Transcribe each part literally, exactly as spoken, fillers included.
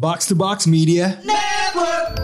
Box to Box Media Network.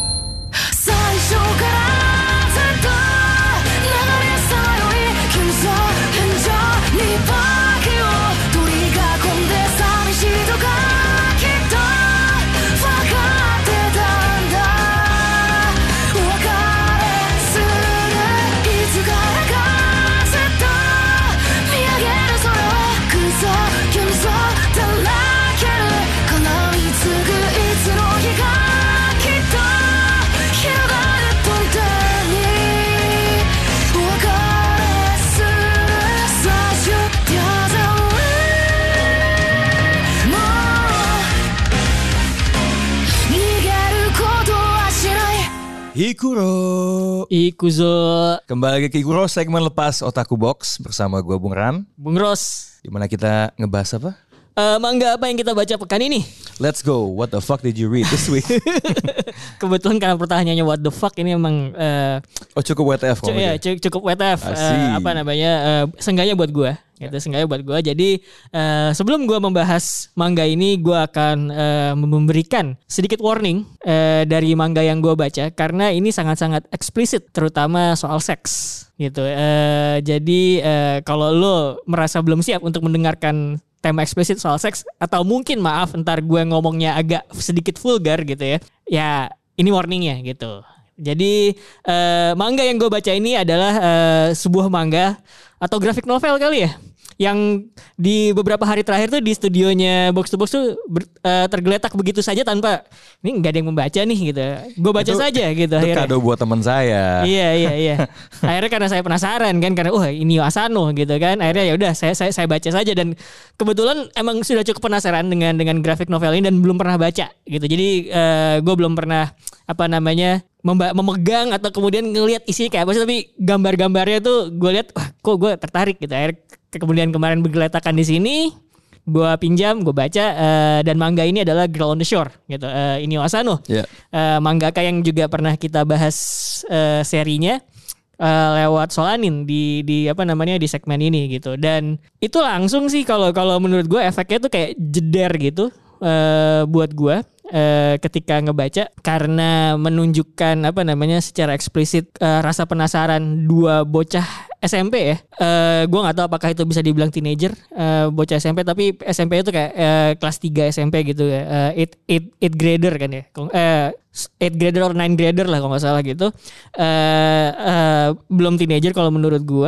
Hikuro Ikuzo. Kembali lagi ke Hikuro, segmen lepas Otaku Box bersama gue Bung Ran, Bung Ros. dimana kita ngebahas apa? Uh, manga apa yang kita baca pekan ini? Let's go. What the fuck did you read this week? Kebetulan karena pertanyaannya what the fuck ini emang uh, Oh cukup W T F cu- ya, cu- cukup W T F. Uh, apa namanya? Uh, seenggaknya buat gue. Gitu, seenggaknya buat gue. Jadi uh, sebelum gue membahas manga ini, gue akan uh, memberikan sedikit warning uh, dari manga yang gue baca karena ini sangat-sangat eksplisit, terutama soal seks. Gitu. Uh, jadi uh, kalau lo merasa belum siap untuk mendengarkan tema eksplisit soal seks, atau mungkin maaf ntar gue ngomongnya agak sedikit vulgar gitu ya, ya ini warningnya gitu. Jadi uh, manga yang gue baca ini adalah uh, sebuah manga atau graphic novel kali ya, yang di beberapa hari terakhir tuh di studionya Box to Box tuh ber, uh, tergeletak begitu saja tanpa ini nggak ada yang membaca nih gitu. Gue baca itu, saja gitu. Itu akhirnya. kado buat teman saya. Iya iya iya. Akhirnya karena saya penasaran kan, karena wah ini Asano gitu kan. Akhirnya ya udah saya saya saya baca saja, dan kebetulan emang sudah cukup penasaran dengan dengan graphic novel ini dan belum pernah baca gitu. Jadi uh, gue belum pernah apa namanya Memba- memegang atau kemudian ngelihat isi kayak apa sih, tapi gambar-gambarnya tuh gue lihat wah kok gue tertarik gitu. Akhirnya kemudian kemarin bergeletakan di sini, gue pinjam, gue baca, uh, dan manga ini adalah Girl on the Shore gitu. Uh, Inio Asano, yeah. uh, mangaka yang juga pernah kita bahas uh, serinya uh, lewat Solanin di di apa namanya di segmen ini gitu. Dan itu langsung sih kalau kalau menurut gue efeknya tuh kayak jeder gitu uh, buat gue. Uh, ketika ngebaca, karena menunjukkan apa namanya secara eksplisit uh, rasa penasaran dua bocah S M P ya. Uh, gue nggak tahu apakah itu bisa dibilang teenager, uh, bocah S M P, tapi S M P itu kayak uh, kelas tiga S M P gitu ya, uh, eight, eight, eight grader kan ya, uh, eight grader or nine grader lah kalau nggak salah gitu. Uh, uh, belum teenager kalau menurut gue.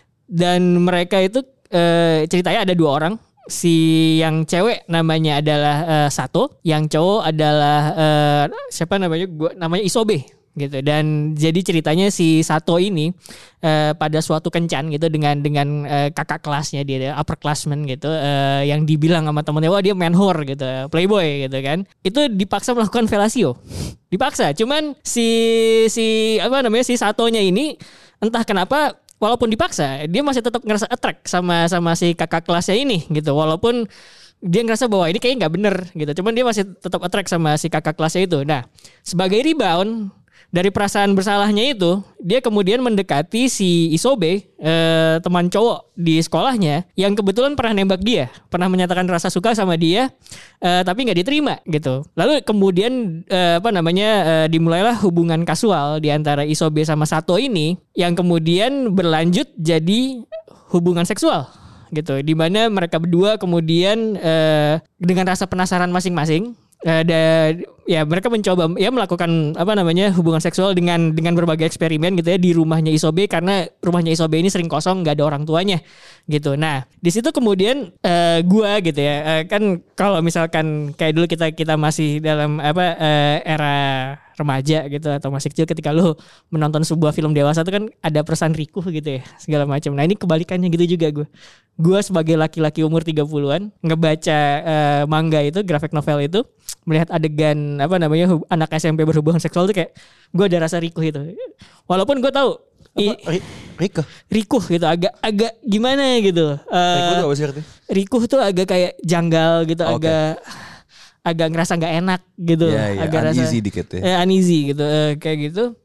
Dan mereka itu uh, ceritanya ada dua orang. Si yang cewek namanya adalah uh, Sato, yang cowok adalah uh, siapa namanya? Gua namanya Isobe gitu. Dan jadi ceritanya si Sato ini uh, pada suatu kencan gitu dengan dengan uh, kakak kelasnya, dia upperclassman gitu, uh, yang dibilang sama temennya wah dia man whore gitu, playboy gitu kan. Itu dipaksa melakukan fellatio. Dipaksa. Cuman si si apa namanya si Satonya ini entah kenapa, walaupun dipaksa, dia masih tetap ngerasa attract sama sama si kakak kelasnya ini gitu. Walaupun dia ngerasa bahwa ini kayaknya nggak bener gitu, cuman dia masih tetap attract sama si kakak kelasnya itu. Nah, sebagai rebound dari perasaan bersalahnya itu, dia kemudian mendekati si Isobe, eh, teman cowok di sekolahnya, yang kebetulan pernah nembak dia, pernah menyatakan rasa suka sama dia, eh, tapi nggak diterima gitu. Lalu kemudian eh, apa namanya eh, dimulailah hubungan kasual di antara Isobe sama Sato ini, yang kemudian berlanjut jadi hubungan seksual gitu, di mana mereka berdua kemudian eh, dengan rasa penasaran masing-masing. Ada ya mereka mencoba ya melakukan apa namanya hubungan seksual dengan dengan berbagai eksperimen gitu ya di rumahnya Isobe, karena rumahnya Isobe ini sering kosong, nggak ada orang tuanya gitu. Nah di situ kemudian uh, gua gitu ya uh, kan kalau misalkan kayak dulu kita kita masih dalam apa uh, era remaja gitu atau masih kecil, ketika lu menonton sebuah film dewasa itu kan ada perasaan rikuh gitu ya segala macam. Nah ini kebalikannya gitu juga gue. Gue sebagai laki-laki umur tiga puluhan ngebaca uh, manga itu, graphic novel itu, melihat adegan apa namanya hub, anak S M P berhubungan seksual tuh kayak gue ada rasa rikuh itu. Walaupun gue tahu i, rikuh rikuh gitu agak agak gimana gitu. Uh, rikuh tuh apa sih artinya? Rikuh tuh agak kayak janggal gitu, oh, agak okay. agak ngerasa nggak enak gitu, yeah, yeah. agak uneasy rasa dikit ya. Eh, uneasy gitu, eh, kayak gitu.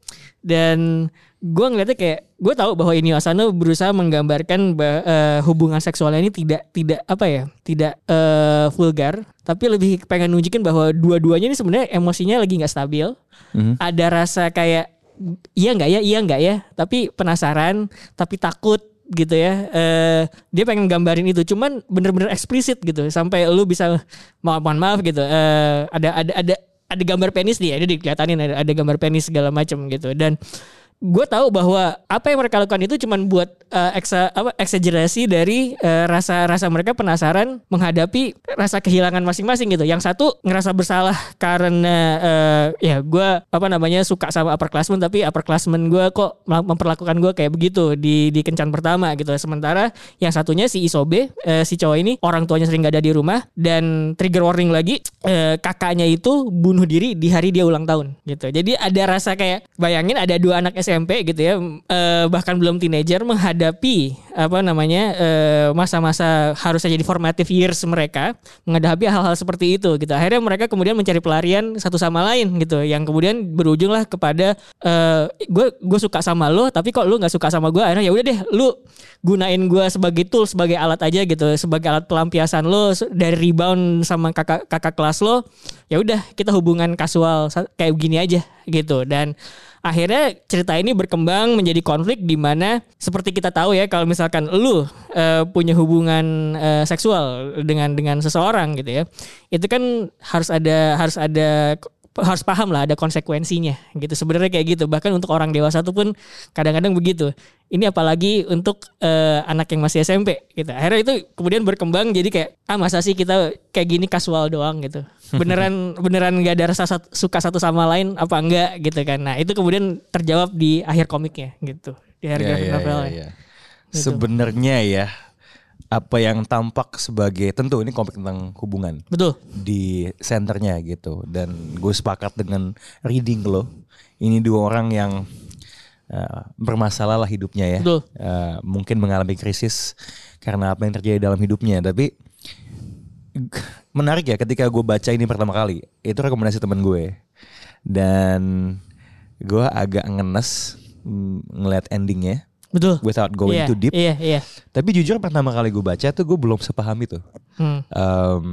Dan gue ngeliatnya kayak gue tahu bahwa Inio Asano berusaha menggambarkan bah, uh, hubungan seksualnya ini tidak tidak apa ya tidak uh, vulgar, tapi lebih pengen nunjukin bahwa dua-duanya ini sebenarnya emosinya lagi nggak stabil. Mm-hmm. Ada rasa kayak iya nggak ya iya nggak ya, tapi penasaran tapi takut gitu ya. Uh, dia pengen gambarin itu, cuman bener-bener eksplisit gitu sampai lu bisa maaf maaf gitu. Uh, ada ada ada ada gambar penis nih, ada dikelihatanin ada, ada gambar penis segala macam gitu. Dan gue tahu bahwa apa yang mereka lakukan itu cuman buat uh, eksa, apa, eksagerasi dari uh, rasa-rasa mereka penasaran menghadapi rasa kehilangan masing-masing gitu. Yang satu ngerasa bersalah karena uh, ya gue apa namanya suka sama upperclassmen, tapi upperclassmen gue kok memperlakukan gue kayak begitu di di kencan pertama gitu. Sementara yang satunya si Isobe, uh, si cowok ini orang tuanya sering gak ada di rumah, dan trigger warning lagi, uh, kakaknya itu bunuh diri di hari dia ulang tahun gitu. Jadi ada rasa kayak bayangin ada dua anak S M P gitu ya, eh, bahkan belum teenager menghadapi apa namanya eh, masa-masa harusnya jadi formative years mereka, menghadapi hal-hal seperti itu gitu. Akhirnya mereka kemudian mencari pelarian satu sama lain gitu, yang kemudian berujunglah kepada gue eh, gue suka sama lo tapi kok lu nggak suka sama gue. Akhirnya ya udah deh, lu gunain gue sebagai tool, sebagai alat aja gitu, sebagai alat pelampiasan lo dari rebound sama kakak kakak kelas lo. Ya udah, kita hubungan kasual kayak begini aja gitu. Dan akhirnya cerita ini berkembang menjadi konflik di mana seperti kita tahu ya, kalau misalkan lu uh, punya hubungan uh, seksual dengan dengan seseorang gitu ya, itu kan harus ada harus ada harus paham lah ada konsekuensinya gitu. Sebenarnya kayak gitu. Bahkan untuk orang dewasa tuh pun kadang-kadang begitu. Ini apalagi untuk uh, anak yang masih S M P gitu. Akhirnya itu kemudian berkembang jadi kayak ah masa sih kita kayak gini kasual doang gitu. Beneran beneran enggak ada rasa suka satu sama lain apa enggak gitu kan. Nah, itu kemudian terjawab di akhir komiknya gitu. Di akhir graphic yeah, novelnya. yeah, yeah. Gitu. Sebenarnya ya apa yang tampak sebagai, tentu ini komik tentang hubungan. Betul. Di senternya gitu. Dan gue sepakat dengan reading lo. Ini dua orang yang uh, bermasalah lah hidupnya ya. Betul. Uh, mungkin mengalami krisis karena apa yang terjadi dalam hidupnya. Tapi menarik ya, ketika gue baca ini pertama kali, itu rekomendasi teman gue. Dan gue agak ngenes ngeliat endingnya. Betul. Without going yeah, too deep. Iya, yeah, iya. Yeah. Tapi jujur pertama kali gue baca tuh gue belum sepaham itu. Hmm. Um,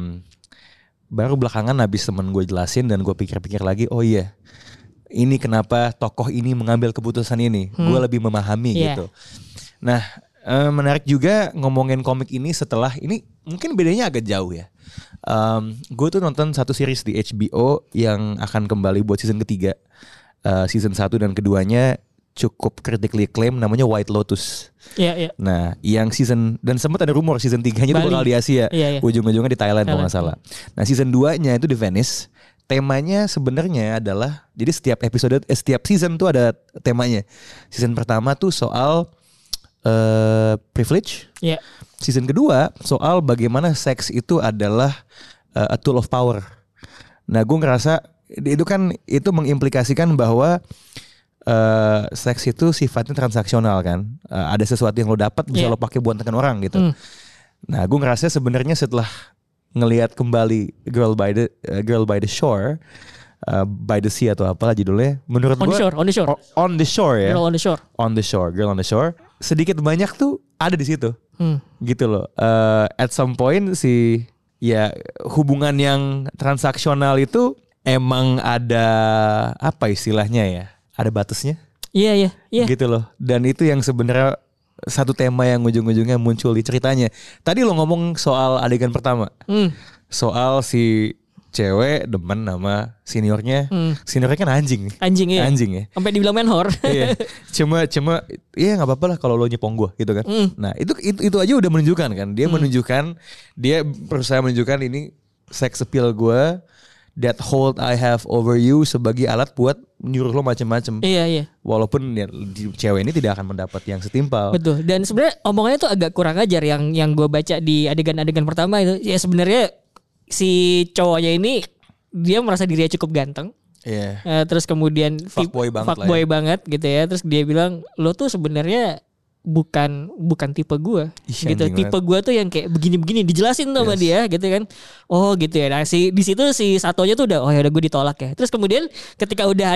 baru belakangan habis temen gue jelasin dan gue pikir-pikir lagi, oh iya, ini kenapa tokoh ini mengambil keputusan ini. Hmm. Gue lebih memahami yeah. gitu. Nah, um, menarik juga ngomongin komik ini setelah ini, mungkin bedanya agak jauh ya. Um, gue tuh nonton satu series di H B O yang akan kembali buat season ketiga. Uh, season satu dan keduanya cukup critically acclaimed, namanya White Lotus. Iya, iya. Nah, yang season, dan sempat ada rumor season tiganya itu bakal di Asia. Iya, iya. Ujung-ujungnya di Thailand kalau nggak salah. Nah, season duanya itu di Venice. Temanya sebenarnya adalah, jadi setiap episode, eh, setiap season tuh ada temanya. Season pertama tuh soal uh, privilege. Iya. Season kedua soal bagaimana seks itu adalah uh, a tool of power. Nah, gue ngerasa itu kan itu mengimplikasikan bahwa Uh, seks itu sifatnya transaksional kan, uh, ada sesuatu yang lo dapat bisa yeah. lo pakai buat tekan orang gitu. Mm. Nah, gue ngerasa sebenarnya setelah ngelihat kembali Girl by the uh, Girl by the Shore, uh, by the Sea atau apalah judulnya, menurut gue on the shore, on the shore, on the shore ya, Girl on the shore, on the shore, Girl on the Shore, sedikit banyak tuh ada di situ, mm. gitu loh. Uh, at some point si ya hubungan yang transaksional itu emang ada apa istilahnya ya? Ada batasnya. Iya, iya, iya. Gitu loh. Dan itu yang sebenarnya satu tema yang ujung-ujungnya muncul di ceritanya. Tadi lo ngomong soal adegan pertama. Hmm. Soal si cewek demen sama seniornya. Hmm. Seniornya kan anjing. Anjing ya. Anjing ya. Sampai dibilang menhor. Iya. Cuma cuma iya enggak apa-apa lah kalau lo nyepong gue gitu kan. Hmm. Nah, itu, itu itu aja udah menunjukkan kan. Dia hmm. menunjukkan, dia berusaha menunjukkan ini sex appeal gue, that hold I have over you sebagai alat buat nyuruh lo macam-macam. Iya, iya. Walaupun ya, cewek ini tidak akan mendapat yang setimpal. Betul. Dan sebenarnya omongannya tuh agak kurang ajar yang yang gue baca di adegan-adegan pertama itu. Ya sebenarnya si cowoknya ini dia merasa dirinya cukup ganteng. Iya. Yeah. Uh, terus kemudian fuckboy banget fuckboy ya. banget gitu ya. Terus dia bilang lo tuh sebenarnya bukan bukan tipe gue gitu. Tipe gue tuh yang kayak begini-begini, dijelasin tuh yes. sama dia gitu kan. Oh gitu ya. Nah si di situ si satunya tuh udah oh ya udah gue ditolak ya. Terus kemudian ketika udah ada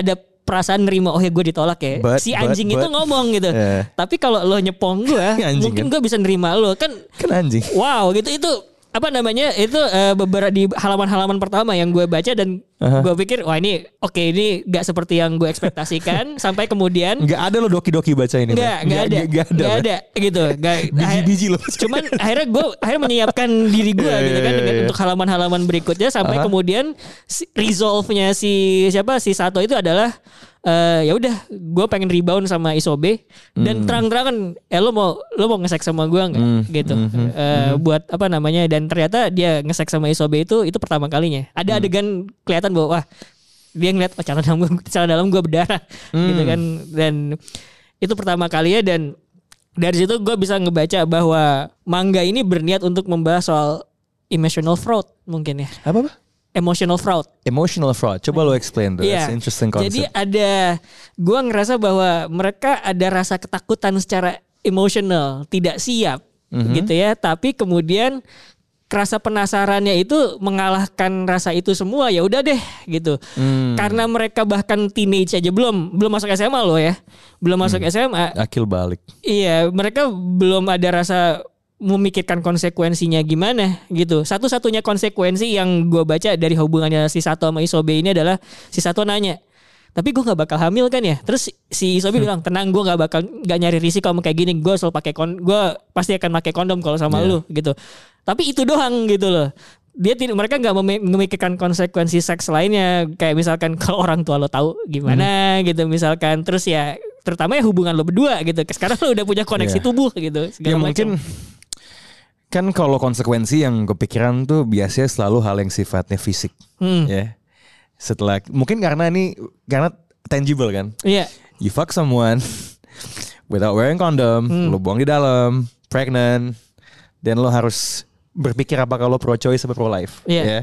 perasaan nerima oh ya gue ditolak ya. But, si anjing but, but, itu ngomong gitu. Yeah. Tapi kalau lo nyepong gue, mungkin gue bisa nerima lo kan. Kan anjing. Wow gitu itu. Apa namanya itu uh, beberapa di halaman-halaman pertama yang gue baca dan uh-huh. gue pikir wah ini oke okay, ini gak seperti yang gue ekspektasikan sampai kemudian nggak ada lo doki-doki baca ini nggak nggak ada nggak ada, ada gitu nggak biji-biji lo cuman akhirnya gue akhirnya menyiapkan diri gue yeah, gitu kan yeah, dengan yeah. untuk halaman-halaman berikutnya sampai uh-huh. kemudian si, resolve-nya si siapa si Sato itu adalah Uh, ya udah, gue pengen rebound sama Isobe dan mm. terang-terangan, eh lo mau lo mau nge-sex sama gue nggak, mm. gitu, mm-hmm. uh, mm-hmm. buat apa namanya dan ternyata dia nge-sex sama Isobe itu itu pertama kalinya. Ada mm. adegan kelihatan bahwa wah dia ngeliat oh, celana dalam gue celana dalam gue berdarah, mm. gitu kan dan itu pertama kalinya dan dari situ gue bisa ngebaca bahwa manga ini berniat untuk membahas soal emotional fraud mungkin ya. Apa apa? Emotional fraud. Emotional fraud. Coba lo explain tuh. Yeah. That's interesting concept. Jadi ada, gue ngerasa bahwa mereka ada rasa ketakutan secara emosional, tidak siap, mm-hmm. gitu ya. Tapi kemudian rasa penasarannya itu mengalahkan rasa itu semua. Ya udah deh, gitu. Mm. Karena mereka bahkan teenage aja belum, belum masuk S M A loh ya, belum masuk mm. S M A. Akil balik. Iya, mereka belum ada rasa memikirkan konsekuensinya gimana gitu. Satu-satunya konsekuensi yang gue baca dari hubungannya si Sato sama Isobe ini adalah si Sato nanya, tapi gue nggak bakal hamil kan ya? Terus si Isobe hmm. bilang tenang, gue nggak bakal nggak nyari risiko kamu kayak gini. Gue selalu pakai kon, gue pasti akan pakai kondom kalau sama yeah. lu gitu. Tapi itu doang gitu loh. Dia tidak, mereka nggak memikirkan konsekuensi seks lainnya. Kayak misalkan kalau orang tua lo tahu gimana hmm. gitu misalkan. Terus ya terutama ya hubungan lo berdua gitu. Sekarang lo udah punya koneksi yeah. tubuh gitu. Ya mungkin. Kan kalau konsekuensi yang kepikiran tuh biasanya selalu hal yang sifatnya fisik, hmm. ya. Setelah mungkin karena ini karena tangible kan. Iya. Yeah. You fuck someone without wearing condom, hmm. lo buang di dalam, pregnant, dan lo harus berpikir apakah lo pro-choice atau pro-life. Iya. Yeah. Ya.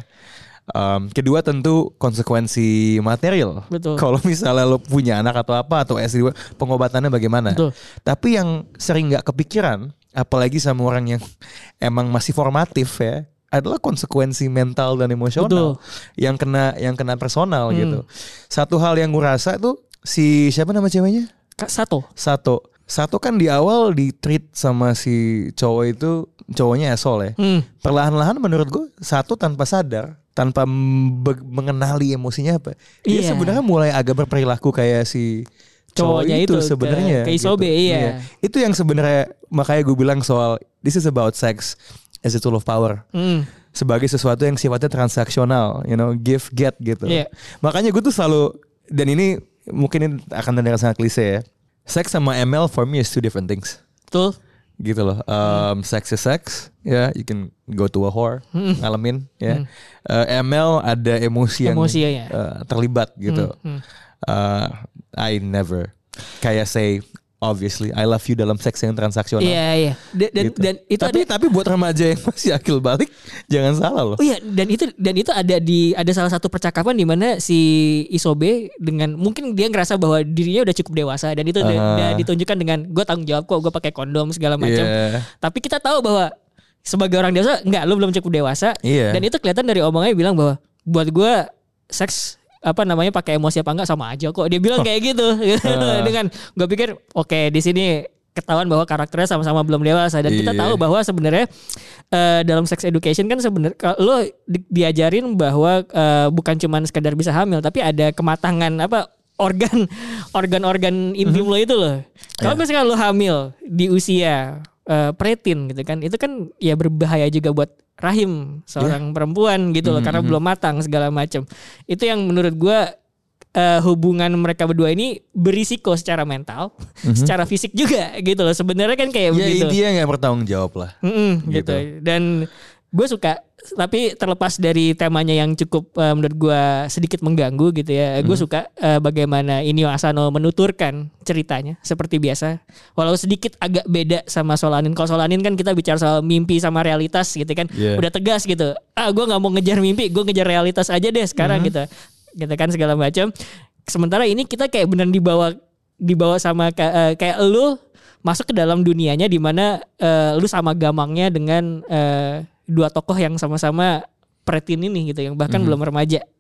Um, kedua tentu konsekuensi material. Betul. Kalau misalnya lo punya anak atau apa atau S dua pengobatannya bagaimana. Betul. Tapi yang sering nggak kepikiran, apalagi sama orang yang emang masih formatif ya, adalah konsekuensi mental dan emosional. Betul. yang kena yang kena personal hmm. gitu. Satu hal yang gue rasa tuh si siapa nama ceweknya? Kak Sato. Sato. Sato kan di awal di treat sama si cowok itu cowoknya asshole ya. Hmm. Perlahan-lahan menurut gue Sato tanpa sadar, tanpa be- mengenali emosinya apa, dia yeah. sebenarnya mulai agak berperilaku kayak si cowoknya itu, itu sebenarnya ke Isobe gitu. Iya. iya. Itu yang sebenarnya makanya gue bilang soal this is about sex as a tool of power. Mm. Sebagai sesuatu yang sifatnya transaksional, you know, give get gitu. Yeah. Makanya gue tuh selalu, dan ini mungkin ini akan terdengar sangat klise ya. Sex sama M L for me is two different things. Betul. Gitu loh. Um, mm. Sex is sex, ya, yeah, you can go to a whore, mm. ngalamin, ya. Yeah. Mm. Uh, M L ada emosi, emosi yang ya. uh, terlibat gitu. Mm. Mm. Uh, I never kayak say obviously I love you dalam seks yang transaksional. Iya iya. Dan, gitu. dan itu tapi ada, tapi buat remaja yang masih akil balik jangan salah loh. Oh iya, dan itu dan itu ada di ada salah satu percakapan di mana si Isobe dengan mungkin dia ngerasa bahwa dirinya udah cukup dewasa dan itu uh. udah ditunjukkan dengan gue tanggung jawab kok, gue pakai kondom segala macam. Yeah. Tapi kita tahu bahwa sebagai orang dewasa enggak, lu belum cukup dewasa. Yeah. Dan itu kelihatan dari omongannya bilang bahwa buat gue seks apa namanya pakai emosi apa enggak sama aja kok, dia bilang oh. kayak gitu. uh. Dengan gue pikir oke okay, di sini ketahuan bahwa karakternya sama-sama belum dewasa dan yeah. kita tahu bahwa sebenarnya uh, dalam sex education kan sebenarnya lo di, diajarin bahwa uh, bukan cuma sekedar bisa hamil tapi ada kematangan apa organ organ-organ intim mm-hmm. lo itu loh. Kalau yeah. misalkan lo hamil di usia uh, preteen gitu kan, itu kan ya berbahaya juga buat rahim seorang yeah. perempuan gitu loh, mm-hmm. karena belum matang segala macam. Itu yang menurut gue uh, hubungan mereka berdua ini berisiko secara mental, mm-hmm. secara fisik juga gitu loh. Sebenarnya kan kayak ya, begitu. Dia nggak bertanggung jawab lah. Mm-hmm, gitu. gitu. Dan gue suka, tapi terlepas dari temanya yang cukup uh, menurut gue sedikit mengganggu gitu ya, hmm. gue suka uh, bagaimana Inio Asano menuturkan ceritanya seperti biasa, walau sedikit agak beda sama Solanin. Kalau Solanin kan kita bicara soal mimpi sama realitas gitu kan, yeah. udah tegas gitu. Ah, gue nggak mau ngejar mimpi, gue ngejar realitas aja deh sekarang hmm. gitu, gitu kan segala macam. Sementara ini kita kayak beneran dibawa dibawa sama uh, kayak lu masuk ke dalam dunianya di mana uh, lu sama gamangnya dengan uh, dua tokoh yang sama-sama preteen ini gitu, yang bahkan mm-hmm. belum remaja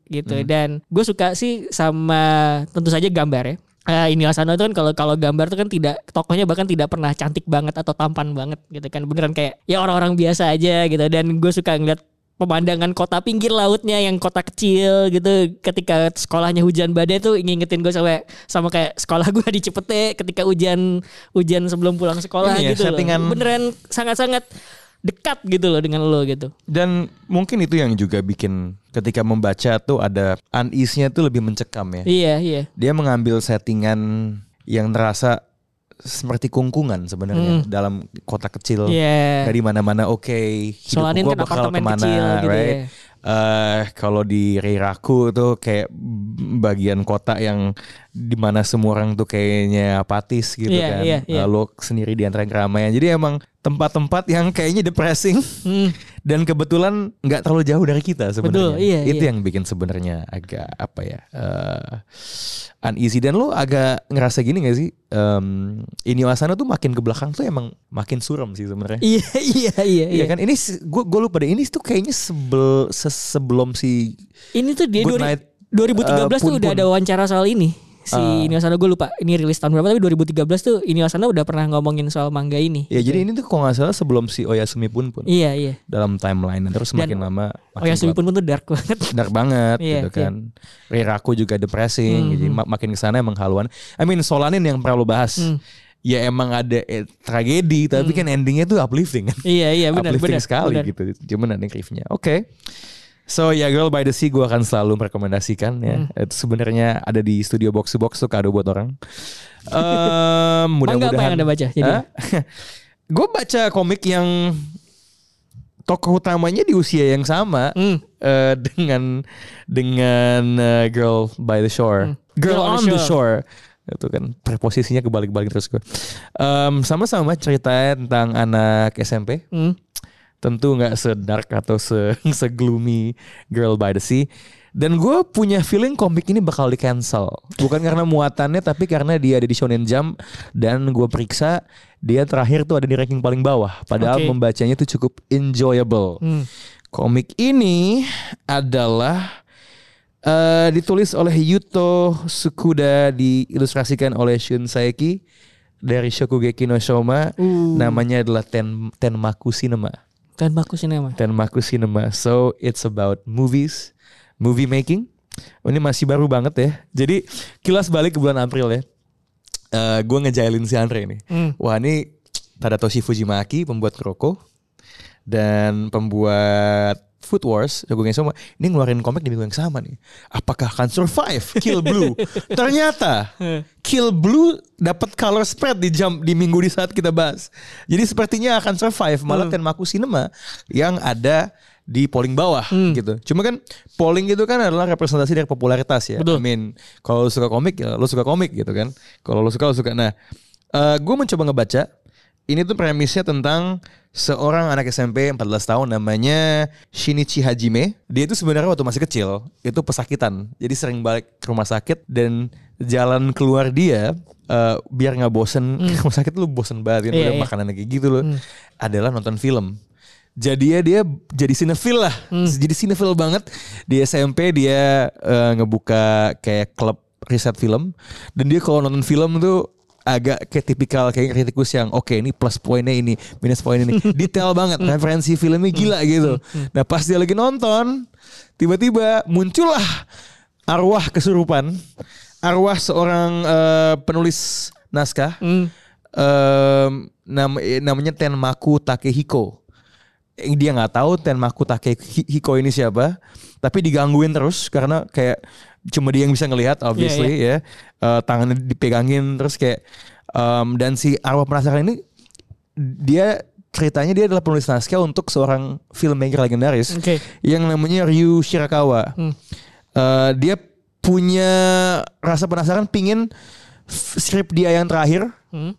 gitu. Hmm. Dan gue suka sih sama tentu saja gambar ya. Uh, Inio Asano itu kan kalau kalau gambar itu kan tidak, tokohnya bahkan tidak pernah cantik banget atau tampan banget gitu kan, beneran kayak ya orang-orang biasa aja gitu. Dan gue suka ngeliat pemandangan kota pinggir lautnya yang kota kecil gitu ketika sekolahnya hujan badai tuh ngingetin gue sama sama kayak sekolah gue di Cipete ketika hujan hujan sebelum pulang sekolah ini gitu ya, settingan... loh. Beneran sangat-sangat dekat gitu loh dengan lo gitu. Dan mungkin itu yang juga bikin ketika membaca tuh ada unease-nya tuh lebih mencekam ya. Iya, iya. Dia mengambil settingan yang terasa seperti kungkungan sebenarnya hmm. dalam kota kecil. Yeah. Dari mana-mana oke, okay, hidup gue bakal kemana, kecil, gitu right? Ya. Uh, kalau di Reiraku tuh kayak bagian kota yang dimana semua orang tuh kayaknya apatis gitu yeah, kan. Yeah, yeah. Lalu sendiri di antara keramaian. Jadi emang tempat-tempat yang kayaknya depressing hmm. dan kebetulan nggak terlalu jauh dari kita sebenarnya. Iya, itu iya. yang bikin sebenarnya agak apa ya uh, uneasy. Dan lo agak ngerasa gini nggak sih? Um, Inio Asano tuh makin ke belakang tuh emang makin suram sih sebenarnya. Iya iya iya. Iya kan ini gue gue lupa deh ini tuh kayaknya sebel sebelum si ini tuh dia Good Night, dua ribu tiga belas uh, tuh udah ada wawancara soal ini. Si uh, Inio Asano gue lupa ini rilis tahun berapa, tapi dua ribu tiga belas tuh Inio Asano udah pernah ngomongin soal manga ini. Ya gitu. Jadi ini tuh kalau nggak salah sebelum si Oyasumi Pun Pun. Iya iya. Dalam timeline terus makin Dan lama. Makin Oyasumi Pun Pun tuh dark banget. Dark banget iya, gitu kan. Iya. Reiraku juga depressing. Mm-hmm. Jadi makin kesana emang haluan. I mean Solanin yang pernah lo bahas. Mm. Ya emang ada eh, tragedi tapi mm. kan endingnya tuh uplifting kan. Iya iya benar uplifting benar. sekali benar. gitu. Cuman ada griefnya. Oke. Okay. So ya yeah, Girl by the Sea gue akan selalu merekomendasikan ya. Hmm. Itu sebenarnya ada di Studio Box to Box tuh kado buat orang. um, mudah-mudahan. Apa yang Anda baca? Jadi gue baca komik yang tokoh utamanya di usia yang sama hmm. uh, dengan dengan uh, Girl by the Shore. Hmm. Girl, Girl on, on the Shore. Itu kan preposisinya kebalik-balik terus gue. Um, sama-sama ceritanya tentang anak S M P. Hmm. Tentu gak se-dark atau se-gloomy Girl by the Sea. Dan gue punya feeling komik ini bakal di-cancel. Bukan karena muatannya, tapi karena dia ada di Shonen Jump. Dan gue periksa, dia terakhir tuh ada di ranking paling bawah. Padahal okay. membacanya tuh cukup enjoyable. Hmm. Komik ini adalah uh, ditulis oleh Yuto Tsukuda, diilustrasikan oleh Shun Saeki dari Shokugeki no Soma. Uh. Namanya adalah Ten, Tenmaku Cinema. Tenmaku Cinema. Tenmaku Cinema. So it's about movies, movie making. Oh, ini masih baru banget ya. Jadi kilas balik ke bulan April ya. Uh, gue ngejailin si Andre nih. Hmm. Wah ini Tadatoshi Fujimaki, pembuat Kuroko dan pembuat Food Wars, Shokugeki no Soma, ini ngeluarin komik di minggu yang sama nih. Apakah akan survive Kill Blue? Ternyata Kill Blue dapat color spread di jam di minggu di saat kita bahas. Jadi sepertinya akan survive. Malah hmm. Tenmaku Cinema yang ada di polling bawah hmm. gitu. Cuma kan polling itu kan adalah representasi dari popularitas ya. Betul. I mean kalau lu suka komik ya lu suka komik gitu kan. Kalau lu suka lu suka. Nah, uh, gue mencoba ngebaca. Ini tuh premisnya tentang seorang anak S M P empat belas tahun namanya Shinichi Hajime. Dia itu sebenarnya waktu masih kecil itu pesakitan. Jadi sering balik ke rumah sakit dan jalan keluar dia uh, biar nggak bosen hmm. ke rumah sakit lu bosen banget kan yeah, udah yeah. makanan kayak gitu loh. Hmm. Adalah nonton film. Jadi ya dia jadi sinefil lah. Hmm. Jadi sinefil banget. Di S M P dia uh, ngebuka kayak klub riset film dan dia kalau nonton film tuh agak kayak tipikal kayak kritikus yang oke okay, ini plus poinnya ini minus poin ini detail banget referensi filmnya gila gitu. Nah pas dia lagi nonton tiba-tiba muncullah arwah kesurupan, arwah seorang uh, penulis naskah mm. uh, nam namanya Tenmaku Takehiko. Dia nggak tahu Tenmaku Takehiko ini siapa, tapi digangguin terus karena kayak cuma dia yang bisa ngelihat obviously yeah, yeah. ya uh, tangannya dipegangin terus kayak um, dan si arwah penasaran ini dia ceritanya dia adalah penulis naskah untuk seorang filmmaker legendaris okay. yang namanya Ryu Shirakawa. Hmm. Uh, dia punya rasa penasaran pingin skrip dia yang terakhir hmm.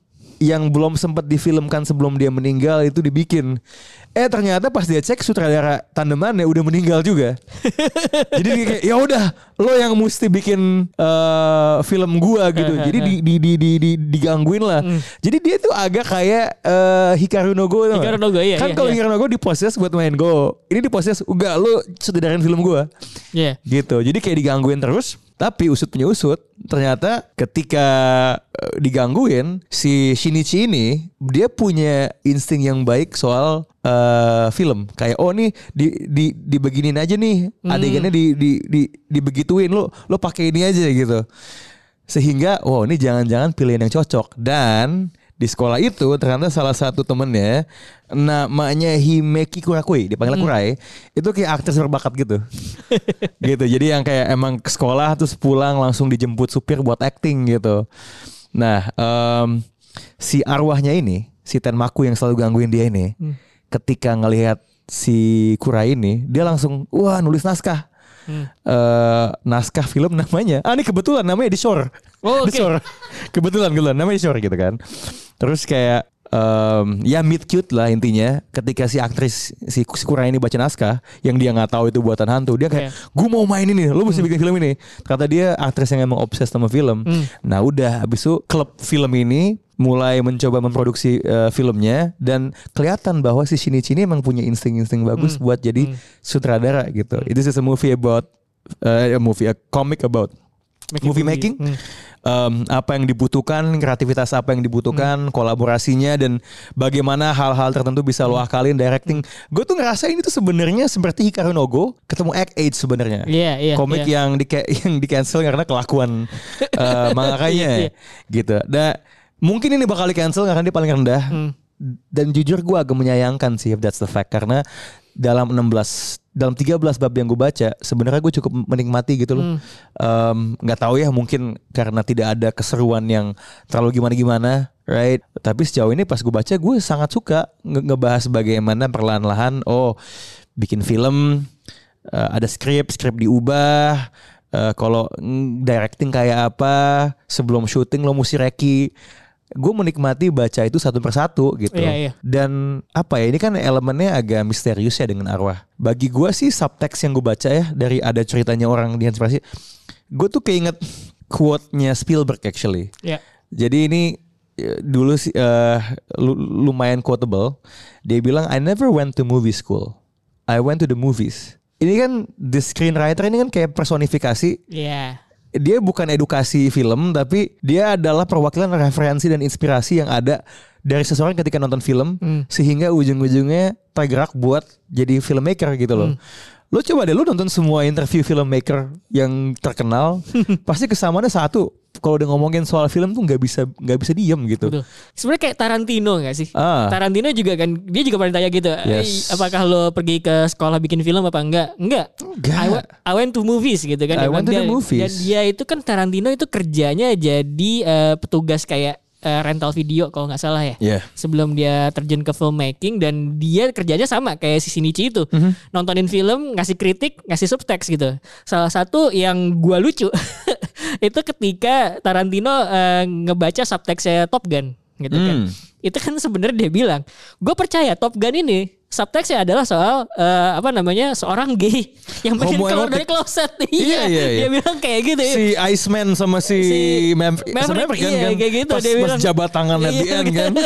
yang belum sempat difilmkan sebelum dia meninggal itu dibikin. Eh ternyata pas dia cek sutradara tandemannya udah meninggal juga. Jadi kayak ya udah lo yang mesti bikin uh, film gua gitu. Jadi di, di, di, di, di, digangguin lah. Mm. Jadi dia tuh agak kayak uh, Hikaru no Go. Hikaru no Go iya. Kan iya, kalau iya. Hikaru no Go diproses buat main Go. Ini diproses enggak lo sutradarain film gua. Iya. Yeah. Gitu. Jadi kayak digangguin terus. Tapi usut punya usut, ternyata ketika uh, digangguin si Shinichi ini dia punya insting yang baik soal uh, film. Kayak oh nih di di dibeginin aja nih hmm. adegannya di di di dibegituin lo lo pakai ini aja gitu. Sehingga wow ini jangan-jangan pilihan yang cocok. Dan di sekolah itu ternyata salah satu temennya namanya Himeki Kurakui, dipanggil hmm. Kurai, itu kayak aktris berbakat gitu. Gitu. Jadi yang kayak emang ke sekolah terus pulang langsung dijemput supir buat acting gitu. Nah, um, si arwahnya ini, si Tenmaku yang selalu gangguin dia ini, hmm. ketika ngelihat si Kurai ini, dia langsung wah nulis naskah. Hmm. Uh, naskah film namanya ah ini kebetulan namanya The Shore. Oh, okay. The Shore. Kebetulan kebetulan namanya The Shore gitu kan. Terus kayak um, ya meet cute lah intinya. Ketika si aktris si Kurai ini baca naskah yang dia nggak tahu itu buatan hantu, dia kayak yeah. gue mau main ini, lu mesti hmm. bikin film ini. Kata dia aktris yang emang obses sama film. Hmm. Nah udah habis itu klub film ini mulai mencoba memproduksi uh, filmnya dan kelihatan bahwa si Shinichi ini emang punya insting-insting bagus mm. buat jadi mm. sutradara gitu. Mm. It is a movie about uh, a movie a comic about making movie making. Mm. Um, apa yang dibutuhkan, kreativitas apa yang dibutuhkan, mm. kolaborasinya dan bagaimana hal-hal tertentu bisa lo akalin directing. Mm. Gue tuh ngerasa ini tuh sebenarnya seperti Hikaru no Go ketemu Act Age sebenarnya. Yeah, yeah, komik yeah. yang di yang di cancel karena kelakuan uh, mangakanya yeah, yeah. gitu. Da mungkin ini bakal di cancel karena dia paling rendah. Hmm. Dan jujur gue agak menyayangkan sih if that's the fact. Karena dalam enam belas dalam tiga belas bab yang gue baca sebenarnya gue cukup menikmati gitu loh. Hmm. um, Gak tahu ya mungkin karena tidak ada keseruan yang terlalu gimana-gimana, right? Tapi sejauh ini pas gue baca gue sangat suka nge- ngebahas bagaimana perlahan-lahan oh bikin film, uh, ada skrip, skrip diubah. Uh, kalau directing kayak apa, sebelum syuting lo mesti reki. Gue menikmati baca itu satu persatu gitu. Iya, iya. Dan apa ya, ini kan elemennya agak misterius ya dengan arwah. Bagi gue sih subtext yang gue baca ya dari ada ceritanya orang diinspirasi. Gue tuh keinget quote-nya Spielberg actually. Iya. Jadi ini dulu sih uh, lumayan quotable. Dia bilang I never went to movie school. I went to the movies. Ini kan the screenwriter ini kan kayak personifikasi. Iya. Yeah. Dia bukan edukasi film, tapi dia adalah perwakilan referensi dan inspirasi yang ada dari seseorang ketika nonton film, hmm. sehingga ujung-ujungnya tergerak buat jadi filmmaker gitu loh. Hmm. Lo coba deh, lo nonton semua interview filmmaker yang terkenal, pasti kesamaannya satu. Kalau udah ngomongin soal film tuh nggak bisa nggak bisa diem gitu. Sebenarnya kayak Tarantino nggak sih? Ah. Tarantino juga kan, dia juga pernah tanya gitu. Yes. Apakah lo pergi ke sekolah bikin film apa enggak? Enggak. Enggak. I, w- I went to movies gitu kan. I went to dia, the movies. Dan dia itu kan Tarantino itu kerjanya jadi uh, petugas kayak uh, rental video kalau nggak salah ya. Yeah. Sebelum dia terjun ke filmmaking dan dia kerjanya sama kayak si Shinichi itu. Mm-hmm. Nontonin film, ngasih kritik, ngasih subtext gitu. Salah satu yang gua lucu itu ketika Tarantino uh, ngebaca subtextnya Top Gun gitu mm. kan. Itu kan sebenarnya dia bilang, gue percaya Top Gun ini subtextnya adalah soal uh, apa namanya seorang gay yang pengen keluar dari kloset. Iya, iya, iya. Dia bilang kayak gitu. Si Iceman sama si, si Maverick, Maverick kan, iya, kan kayak gitu. Pas, dia pas bilang, jabat tangan at the end kan.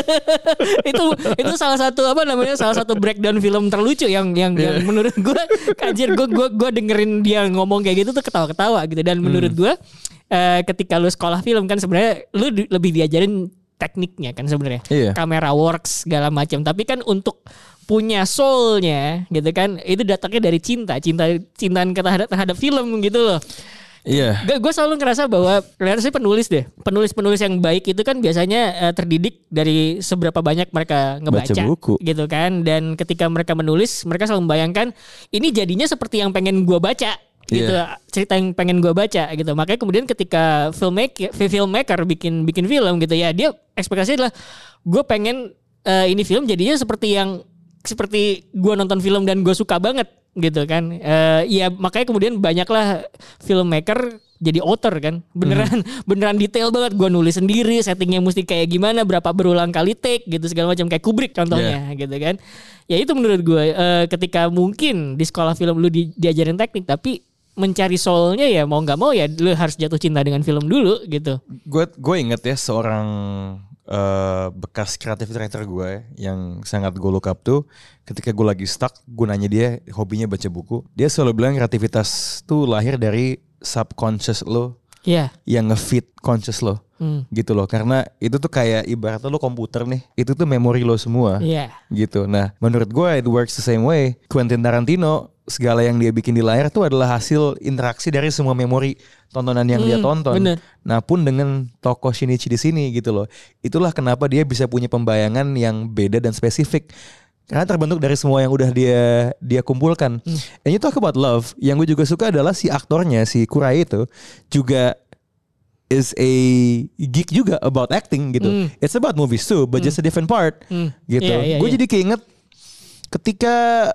itu itu salah satu apa namanya salah satu breakdown film terlucu yang yang, yeah. yang menurut gue anjir gue gue gue dengerin dia ngomong kayak gitu tuh ketawa-ketawa gitu. Dan menurut hmm. gue uh, ketika lu sekolah film kan sebenarnya lu di, lebih diajarin tekniknya kan sebenarnya, iya. kamera works segala macam. Tapi kan untuk punya soulnya gitu kan, itu datangnya dari cinta, cinta cintaan terhadap terhadap film gitu loh. Iya. Yeah. Gue selalu ngerasa bahwa sih penulis deh, penulis-penulis yang baik itu kan biasanya uh, terdidik dari seberapa banyak mereka ngebaca, baca buku gitu kan. Dan ketika mereka menulis, mereka selalu membayangkan ini jadinya seperti yang pengen gue baca. Gitu, yeah. cerita yang pengen gue baca gitu. Makanya kemudian ketika filmmaker filmmaker bikin bikin film gitu ya, dia ekspektasinya adalah gue pengen uh, ini film jadinya seperti yang seperti gue nonton film dan gue suka banget gitu kan. Uh, ya makanya kemudian banyaklah filmmaker jadi author kan. Beneran hmm. beneran detail banget. Gue nulis sendiri, settingnya mesti kayak gimana, berapa berulang kali take gitu segala macam, kayak Kubrick contohnya yeah. gitu kan. Ya itu menurut gue uh, ketika mungkin di sekolah film lu di, diajarin teknik, tapi mencari soulnya ya mau nggak mau ya lu harus jatuh cinta dengan film dulu gitu. Gue gue inget ya seorang uh, bekas kreatif director gue yang sangat gue look up tuh, ketika gue lagi stuck, gue nanya dia hobinya baca buku. Dia selalu bilang kreativitas tuh lahir dari subconscious lo yeah. yang nge-feed conscious lo. Hmm. Gitu loh, karena itu tuh kayak ibaratnya lo komputer nih, itu tuh memori lo semua yeah. gitu. Nah menurut gue it works the same way. Quentin Tarantino, segala yang dia bikin di layar tuh adalah hasil interaksi dari semua memori tontonan yang hmm, dia tonton. Bener. Nah pun dengan tokoh Shinichi di sini gitu loh, itulah kenapa dia bisa punya pembayangan yang beda dan spesifik. Karena terbentuk dari semua yang udah dia dia kumpulkan. Hmm. And you talk about love, yang gue juga suka adalah si aktornya, si Kurai itu juga is a geek juga about acting gitu. Hmm. It's about movies too, but hmm. just a different part hmm. gitu. Yeah, yeah, gue yeah. jadi keinget ketika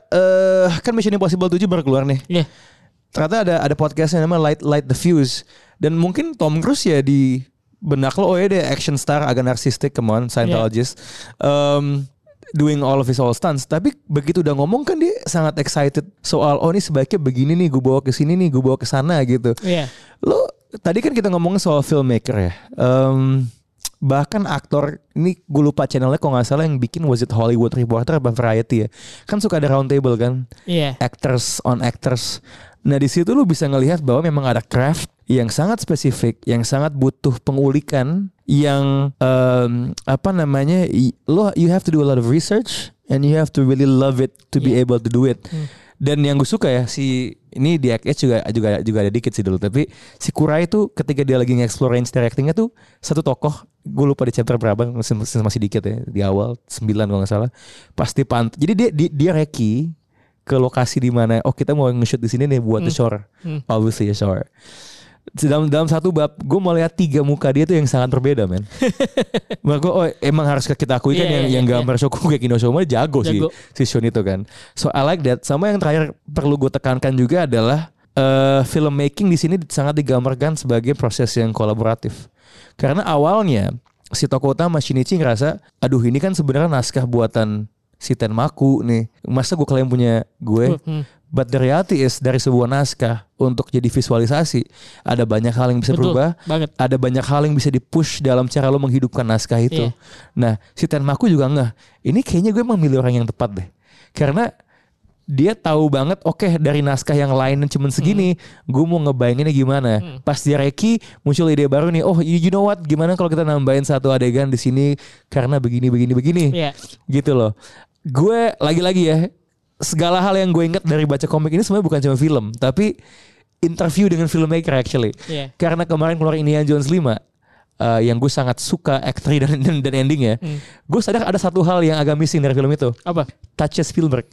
uh, kan Mission Impossible tujuh baru keluar nih. Yeah. Ternyata ada ada podcastnya namanya Light Light the Fuse. Dan mungkin Tom Cruise ya di benak lo, oh ya dia action star agak narsistik, come on, Scientologist. Yeah. Um, doing all of his all stunts, tapi begitu udah ngomong kan dia sangat excited soal oh ini sebaiknya begini nih, gue bawa ke sini nih, gue bawa ke sana gitu. Iya. Yeah. Lo tadi kan kita ngomongin soal filmmaker ya, um, bahkan aktor ini gue lupa channelnya kalau nggak salah yang bikin was it Hollywood Reporter apa Variety ya, kan suka ada round table kan, yeah. actors on actors. Nah di situ lo bisa ngelihat bahwa memang ada craft yang sangat spesifik, yang sangat butuh pengulikan, yang um, apa namanya, lo you have to do a lot of research and you have to really love it to yeah. be able to do it. Hmm. Dan yang gue suka ya si ini di X juga juga juga ada dikit sih dulu, tapi si Kurai itu ketika dia lagi nge-explore range directingnya tuh satu tokoh, gue lupa di chapter berapa, masih, masih dikit ya di awal sembilan kalau nggak salah, pasti pant. Jadi dia dia, dia reki ke lokasi di mana oh kita mau nge-shoot di sini nih buat hmm. the shore, hmm. obviously the shore. Dalam dalam satu bab gue mau lihat tiga muka dia tuh yang sangat berbeda men. Menurut gue oh emang harus kita akui kan yeah, yang yeah, yang gambar yeah. Shoku kayak Kino Shoma jago, jago sih si Shun itu kan. So I like that. Sama yang terakhir perlu gue tekankan juga adalah uh, filmmaking di sini sangat digambarkan sebagai proses yang kolaboratif. Karena awalnya si tokoh utama Shinichi ngerasa aduh ini kan sebenarnya naskah buatan si Tenmaku nih, masa gue klaim punya gue. Hmm. But the reality is dari sebuah naskah untuk jadi visualisasi ada banyak hal yang bisa Betul, berubah, banget. Ada banyak hal yang bisa dipush dalam cara lo menghidupkan naskah itu. Yeah. Nah si Tenmaku juga ngeh, ini kayaknya gue emang milih orang yang tepat deh, karena dia tahu banget oke okay, dari naskah yang lain cuma segini, hmm. gue mau ngebayanginnya gimana. Hmm. Pas dia reki muncul ide baru nih, oh you know what, gimana kalau kita nambahin satu adegan di sini karena begini begini begini, yeah. gitu loh. Gue lagi-lagi ya, segala hal yang gue ingat dari baca komik ini sebenarnya bukan cuma film, tapi interview dengan filmmaker actually. Yeah. Karena kemarin keluar Indiana Jones lima, uh, yang gue sangat suka act three dan, dan, dan endingnya, mm. gue sadar ada satu hal yang agak missing dari film itu. Apa? Touch Spielberg.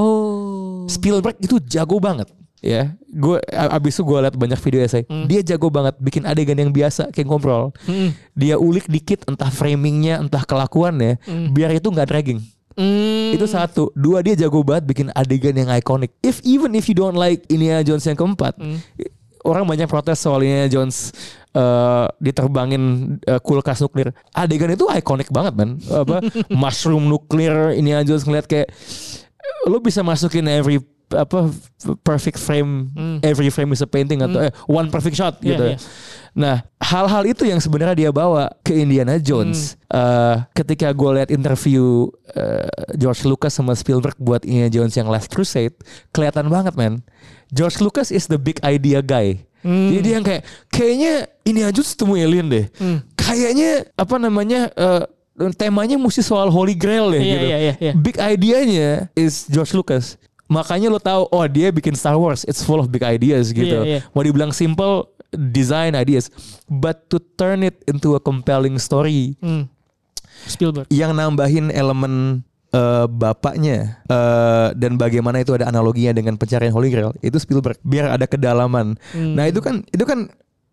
Oh. Spielberg itu jago banget. Ya, gue abis itu gue liat banyak video essay. Mm. Dia jago banget bikin adegan yang biasa kayak ngobrol. Mm. Dia ulik dikit entah framingnya, entah kelakuannya, mm. biar itu nggak dragging. Mm. Itu satu. Dua, dia jago banget bikin adegan yang ikonik. If even if you don't like Indiana Jones yang keempat, mm. orang banyak protes soal Indiana Jones uh, diterbangin uh, kulkas nuklir. Adegan itu ikonik banget man. Apa mushroom nuklir, Indiana Jones ngeliat kayak lo bisa masukin every apa perfect frame, mm. every frame is a painting atau mm. eh, one perfect shot yeah, gitu. Yeah. Nah, hal-hal itu yang sebenarnya dia bawa ke Indiana Jones. Mm. Uh, ketika gue lihat interview uh, George Lucas sama Spielberg buat Indiana Jones yang Last Crusade, kelihatan banget man. George Lucas is the big idea guy. Mm. Jadi dia yang kayak kayaknya Indiana Jones temu alien deh. Mm. Kayaknya apa namanya uh, temanya mesti soal Holy Grail deh yeah, gitu. Yeah, yeah, yeah. Big idenya is George Lucas. Makanya lo tahu, oh dia bikin Star Wars, it's full of big ideas gitu. Yeah, yeah. Mau dibilang simple, design ideas, but to turn it into a compelling story. Hmm. Spielberg. Yang nambahin elemen uh, bapaknya uh, dan bagaimana itu ada analoginya dengan pencarian Holy Grail, itu Spielberg. Biar ada kedalaman. Hmm. Nah itu kan, itu kan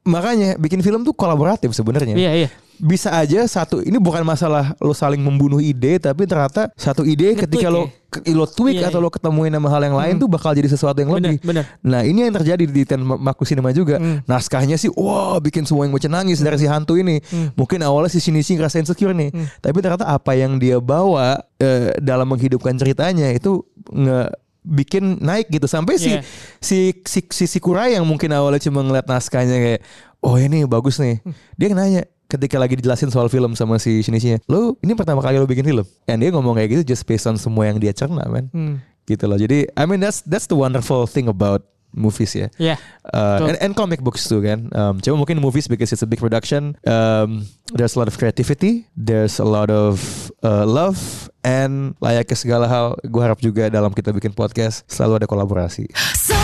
makanya bikin film tuh kolaboratif sebenarnya. Iya iya. Bisa aja satu, ini bukan masalah lo saling membunuh ide, tapi ternyata satu ide Nge-tweak ketika lo ya? lo tweak iya, atau iya. lo ketemuin sama hal yang lain hmm. tuh bakal jadi sesuatu yang bener, lebih. Bener. Nah ini yang terjadi di Ten Maku Cinema juga. Hmm. Naskahnya sih, wah bikin semua yang mau nangis hmm. dari si hantu ini. Hmm. Mungkin awalnya si Shinichi ngerasa insecure nih, hmm. tapi ternyata apa yang dia bawa eh, dalam menghidupkan ceritanya itu nge bikin naik gitu sampai yeah. si si si si Kurai yang mungkin awalnya cuma ngeliat naskahnya kayak, oh ini bagus nih. Hmm. Dia nanya ketika lagi dijelasin soal film sama si Shinichi-nya, lo ini pertama kali lo bikin film? And dia ngomong kayak gitu just based on semua yang dia cerna, man. Hmm. Gitu loh. Jadi I mean that's that's the wonderful thing about movies ya. Yeah. Uh, and, and comic books too kan. Um, cuma mungkin movies because it's a big production. Um, there's a lot of creativity. There's a lot of uh, love. And layaknya segala hal, gue harap juga dalam kita bikin podcast selalu ada kolaborasi.